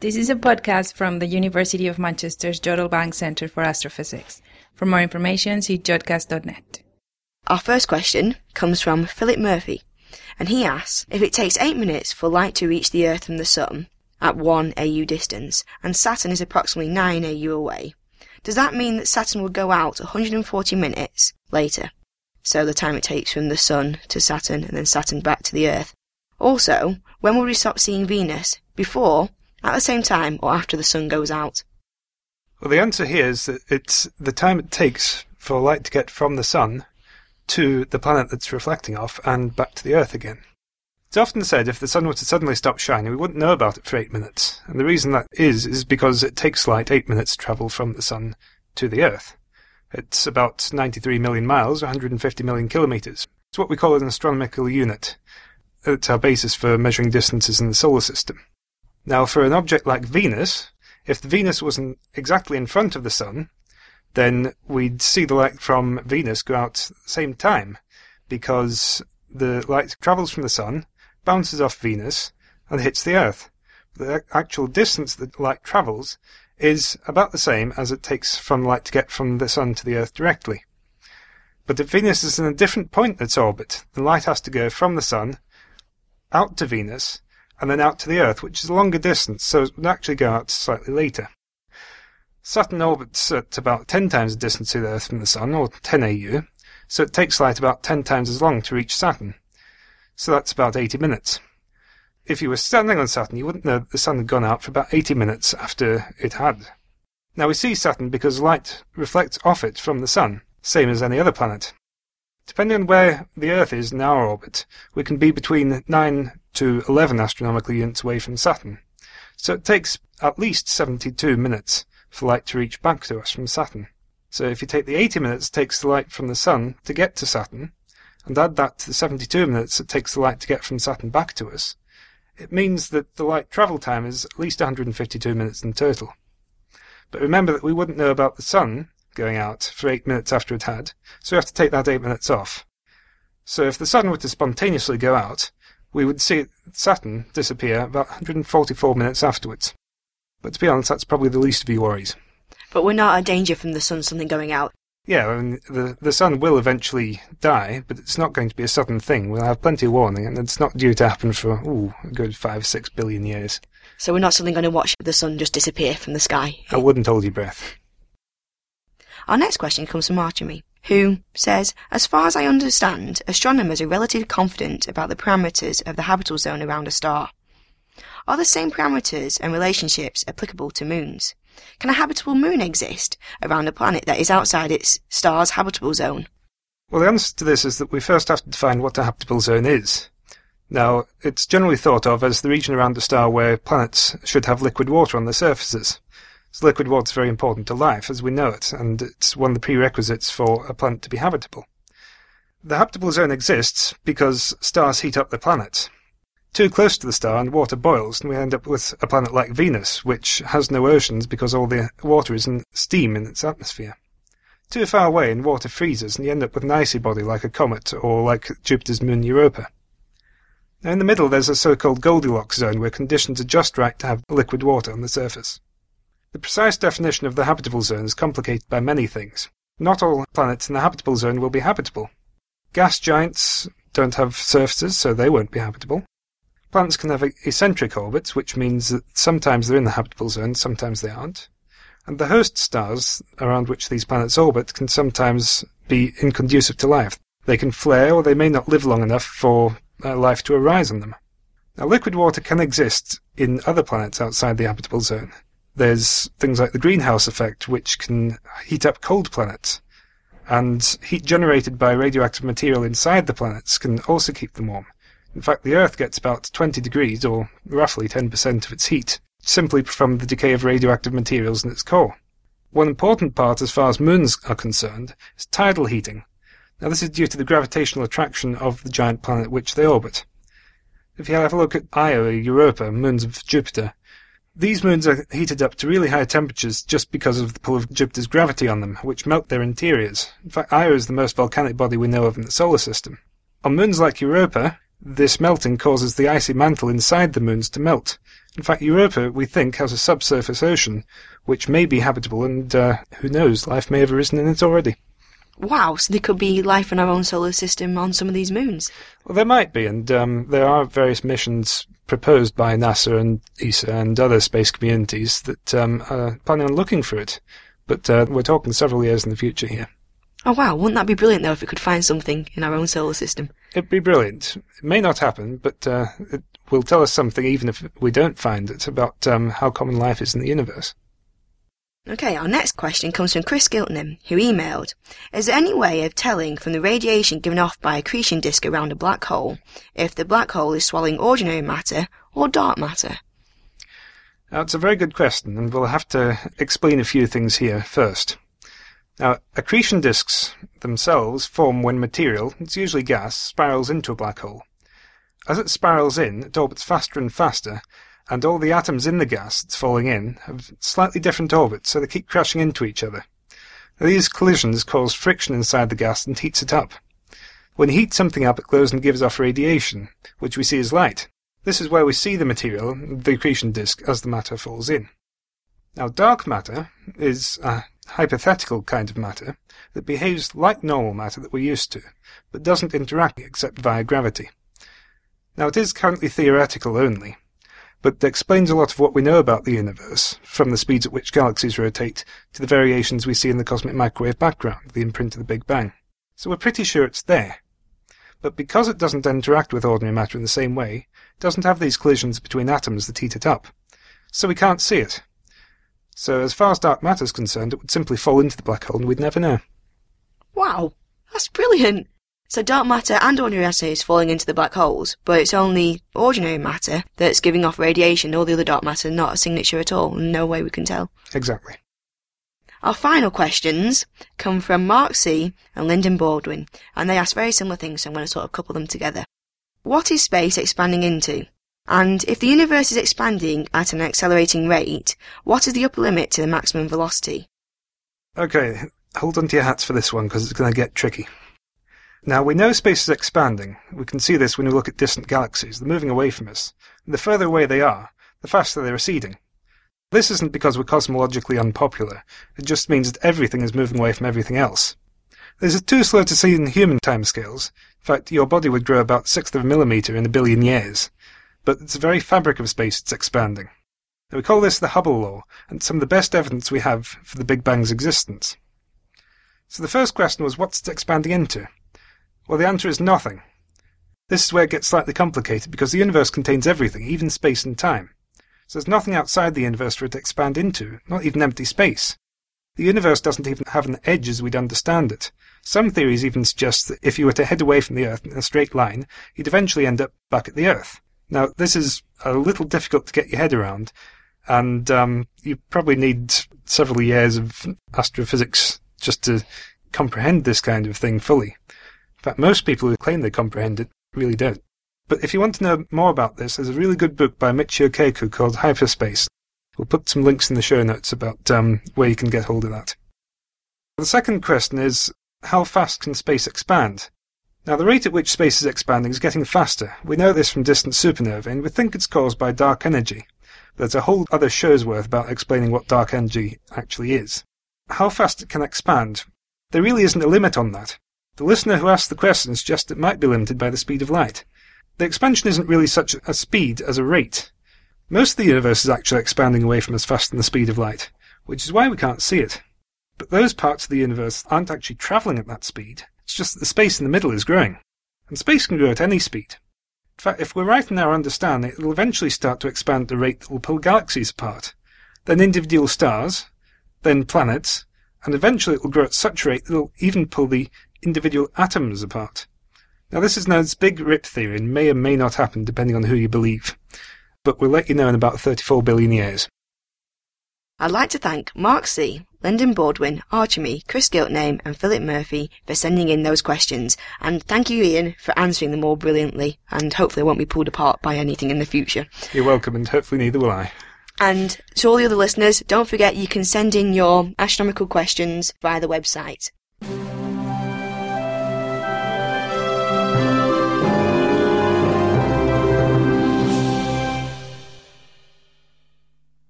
This is a podcast from the University of Manchester's Jodrell Bank Centre for Astrophysics. For more information, see jodcast.net. Our first question comes from Philip Murphy, and he asks, if it takes 8 minutes for light to reach the Earth from the Sun at 1 AU distance, and Saturn is approximately 9 AU away, does that mean that Saturn will go out 140 minutes later? So the time it takes from the Sun to Saturn and then Saturn back to the Earth. Also, when will we stop seeing Venus? Before, at the same time, or after the Sun goes out? Well, the answer here is that it's the time it takes for light to get from the Sun to the planet that's reflecting off and back to the Earth again. It's often said if the Sun were to suddenly stop shining, we wouldn't know about it for 8 minutes. And the reason that is because it takes light 8 minutes to travel from the Sun to the Earth. It's about 93 million miles, 150 million kilometres. It's what we call an astronomical unit. It's our basis for measuring distances in the solar system. Now, for an object like Venus, if the Venus wasn't exactly in front of the Sun, then we'd see the light from Venus go out at the same time, because the light travels from the Sun, bounces off Venus, and hits the Earth. The actual distance that light travels is about the same as it takes from light to get from the Sun to the Earth directly. But if Venus is in a different point in its orbit, the light has to go from the Sun out to Venus, and then out to the Earth, which is a longer distance, so it would actually go out slightly later. Saturn orbits at about 10 times the distance to the Earth from the Sun, or 10 AU, so it takes light about 10 times as long to reach Saturn. So that's about 80 minutes. If you were standing on Saturn, you wouldn't know that the Sun had gone out for about 80 minutes after it had. Now we see Saturn because light reflects off it from the Sun, same as any other planet. Depending on where the Earth is in our orbit, we can be between 9 to 11 astronomical units away from Saturn. So it takes at least 72 minutes for light to reach back to us from Saturn. So if you take the 80 minutes it takes the light from the Sun to get to Saturn, and add that to the 72 minutes it takes the light to get from Saturn back to us, it means that the light travel time is at least 152 minutes in total. But remember that we wouldn't know about the Sun going out for 8 minutes after it had, so we have to take that 8 minutes off. So if the Sun were to spontaneously go out, we would see Saturn disappear about 144 minutes afterwards. But to be honest, that's probably the least of your worries. But we're not at danger from the Sun suddenly going out. Yeah, I mean, the Sun will eventually die, but it's not going to be a sudden thing. We'll have plenty of warning, and it's not due to happen for, a good 5-6 billion years. So we're not suddenly going to watch the Sun just disappear from the sky. I wouldn't hold your breath. Our next question comes from Archie, who says, as far as I understand, astronomers are relatively confident about the parameters of the habitable zone around a star. Are the same parameters and relationships applicable to moons? Can a habitable moon exist around a planet that is outside its star's habitable zone? Well, the answer to this is that we first have to define what a habitable zone is. Now, it's generally thought of as the region around a star where planets should have liquid water on their surfaces. So liquid water is very important to life as we know it, and it's one of the prerequisites for a planet to be habitable. The habitable zone exists because stars heat up their planets. Too close to the star and water boils, and we end up with a planet like Venus, which has no oceans because all the water is in steam in its atmosphere. Too far away and water freezes, and you end up with an icy body like a comet or like Jupiter's moon Europa. Now in the middle there's a so-called Goldilocks zone where conditions are just right to have liquid water on the surface. The precise definition of the habitable zone is complicated by many things. Not all planets in the habitable zone will be habitable. Gas giants don't have surfaces, so they won't be habitable. Planets can have eccentric orbits, which means that sometimes they're in the habitable zone, sometimes they aren't. And the host stars around which these planets orbit can sometimes be inconducive to life. They can flare, or they may not live long enough for life to arise on them. Now, liquid water can exist in other planets outside the habitable zone. There's things like the greenhouse effect, which can heat up cold planets. And heat generated by radioactive material inside the planets can also keep them warm. In fact, the Earth gets about 20 degrees, or roughly 10% of its heat, simply from the decay of radioactive materials in its core. One important part as far as moons are concerned is tidal heating. Now this is due to the gravitational attraction of the giant planet which they orbit. If you have a look at Io or Europa, moons of Jupiter, these moons are heated up to really high temperatures just because of the pull of Jupiter's gravity on them, which melt their interiors. In fact, Io is the most volcanic body we know of in the solar system. On moons like Europa, this melting causes the icy mantle inside the moons to melt, In fact, Europa, we think, has a subsurface ocean, which may be habitable, and who knows, life may have arisen in it already. Wow, so there could be life in our own solar system on some of these moons. Well, there might be, and there are various missions proposed by NASA and ESA and other space communities that are planning on looking for it. But we're talking several years in the future here. Oh wow, wouldn't that be brilliant though if we could find something in our own solar system? It'd be brilliant. It may not happen, but it will tell us something, even if we don't find it, about how common life is in the universe. Okay, our next question comes from Chris Giltnam, who emailed, is there any way of telling from the radiation given off by a accretion disk around a black hole if the black hole is swallowing ordinary matter or dark matter? That's a very good question, and we'll have to explain a few things here first. Now, accretion disks themselves form when material, it's usually gas, spirals into a black hole. As it spirals in, it orbits faster and faster, and all the atoms in the gas that's falling in have slightly different orbits, so they keep crashing into each other. Now, these collisions cause friction inside the gas and heats it up. When you heat something up, it glows and gives off radiation, which we see as light. This is where we see the material, the accretion disk, as the matter falls in. Now, dark matter is a hypothetical kind of matter that behaves like normal matter that we're used to, but doesn't interact except via gravity. Now, it is currently theoretical only, but it explains a lot of what we know about the universe, from the speeds at which galaxies rotate to the variations we see in the cosmic microwave background, the imprint of the Big Bang. So we're pretty sure it's there. But because it doesn't interact with ordinary matter in the same way, it doesn't have these collisions between atoms that heat it up. So we can't see it. So as far as dark matter is concerned, it would simply fall into the black hole and we'd never know. Wow, that's brilliant! So dark matter and ordinary matter is falling into the black holes, but it's only ordinary matter that's giving off radiation, all the other dark matter not a signature at all, and no way we can tell. Exactly. Our final questions come from Mark C. and Lyndon Baldwin, and they ask very similar things, so I'm going to sort of couple them together. What is space expanding into? And if the universe is expanding at an accelerating rate, what is the upper limit to the maximum velocity? Okay, hold on to your hats for this one, because it's going to get tricky. Now, we know space is expanding. We can see this when we look at distant galaxies. They're moving away from us. The further away they are, the faster they're receding. This isn't because we're cosmologically unpopular. It just means that everything is moving away from everything else. This is too slow to see in human timescales. In fact, your body would grow about 1/6 of a millimetre in 1 billion years. But it's the very fabric of space that's expanding. Now, we call this the Hubble law, and it's some of the best evidence we have for the Big Bang's existence. So the first question was, what's it expanding into? Well, the answer is nothing. This is where it gets slightly complicated, because the universe contains everything, even space and time. So there's nothing outside the universe for it to expand into, not even empty space. The universe doesn't even have an edge as we'd understand it. Some theories even suggest that if you were to head away from the Earth in a straight line, you'd eventually end up back at the Earth. Now, this is a little difficult to get your head around, and you probably need several years of astrophysics just to comprehend this kind of thing fully. In fact, most people who claim they comprehend it really don't. But if you want to know more about this, there's a really good book by Michio Kaku called Hyperspace. We'll put some links in the show notes about where you can get hold of that. The second question is, how fast can space expand? Now, the rate at which space is expanding is getting faster. We know this from distant supernovae, and we think it's caused by dark energy. There's a whole other show's worth about explaining what dark energy actually is. How fast it can expand? There really isn't a limit on that. The listener who asked the question suggests it might be limited by the speed of light. The expansion isn't really such a speed as a rate. Most of the universe is actually expanding away from us faster than the speed of light, which is why we can't see it. But those parts of the universe aren't actually travelling at that speed. It's just that the space in the middle is growing. And space can grow at any speed. In fact, if we're right in our understanding, it'll eventually start to expand at a rate that will pull galaxies apart, then individual stars, then planets, and eventually it will grow at such a rate that it'll even pull the individual atoms apart. Now, this is known as Big Rip theory and may or may not happen depending on who you believe. But we'll let you know in about 34 billion years. I'd like to thank Mark C., Lyndon Baldwin, Archie, Chris Giltnam and Philip Murphy for sending in those questions, and thank you, Ian, for answering them all brilliantly, and hopefully I won't be pulled apart by anything in the future. You're welcome, and hopefully neither will I. And to all the other listeners, don't forget you can send in your astronomical questions via the website.